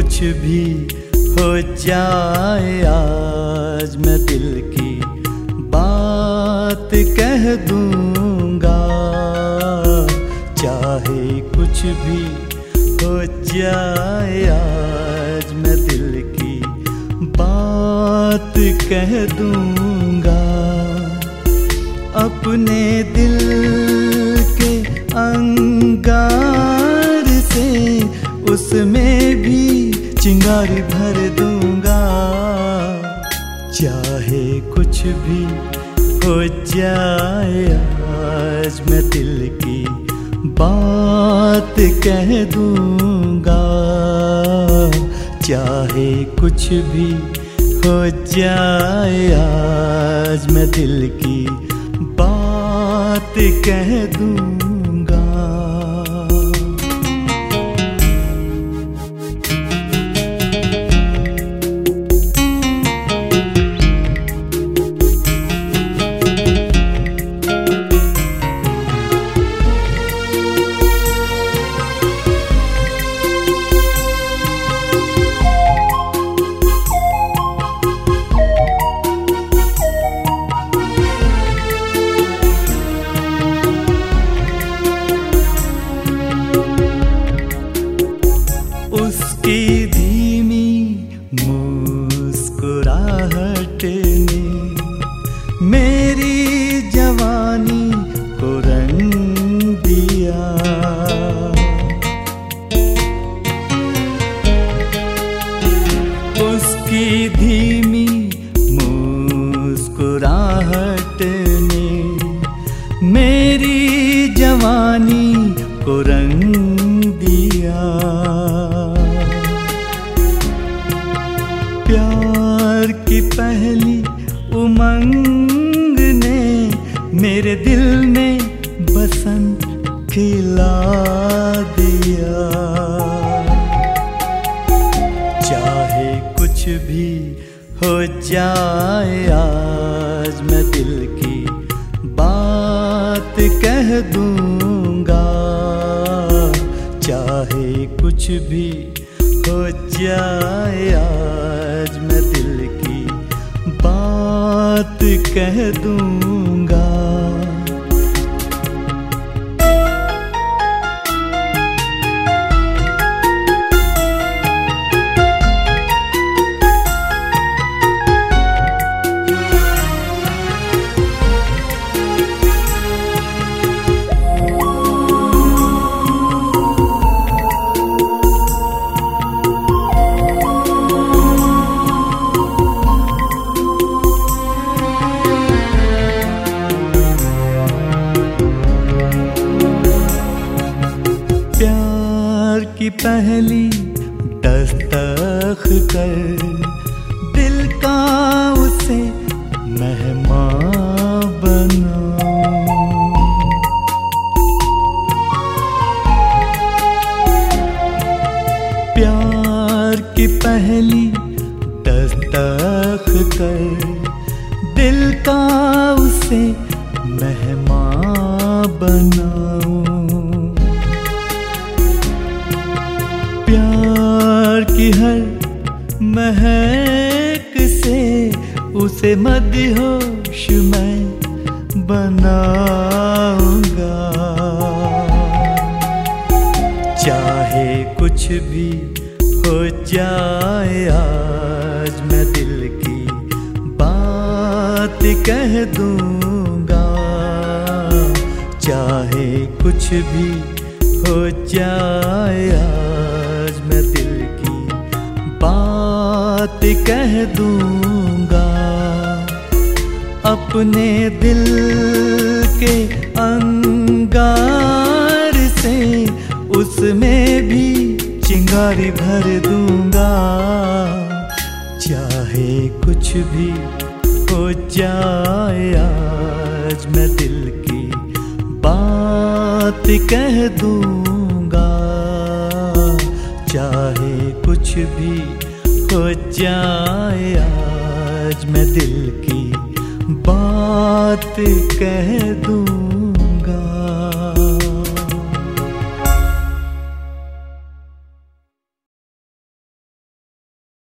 कुछ भी हो जाए आज मैं दिल की बात कह दूंगा। चाहे कुछ भी हो जाए आज मैं दिल की बात कह दूंगा। अपने दिल के अंगार से उसमें भी चिंगारी भर दूंगा। चाहे कुछ भी हो जाए आज मैं दिल की बात कह दूंगा। चाहे कुछ भी हो जाए आज मैं दिल की बात कह दूंगा। उसकी धीमी मुस्कुराहट ने मेरी जवानी को रंग दिया। उसकी धीमी मुस्कुराहट ने मेरी जवानी को रंग दिया। प्यार की पहली उमंग ने मेरे दिल में बसंत खिला दिया। चाहे कुछ भी हो जाए आज मैं दिल की बात कह दूंगा। चाहे कुछ भी हो जाए आज मैं दिल की बात कह दूंगा। प्यार की पहली दस्तक कर दिल का उसे मेहमान बनाऊं। प्यार की पहली दस्तक कर दिल का उसे मेहमान बनाऊं। प्यार की हर महक से उसे मदहोश मैं बनाऊंगा। चाहे कुछ भी हो जाए आज मैं दिल की बात कह दूंगा। चाहे कुछ भी हो जाए आज मैं दिल की बात कह दूंगा। अपने दिल के अंगार से उसमें भी चिंगारी भर दूंगा। चाहे कुछ भी हो जाए आज मैं दिल की बात कह दूंगा। चाहे कुछ भी हो जाए आज मैं दिल की बात कह दूं।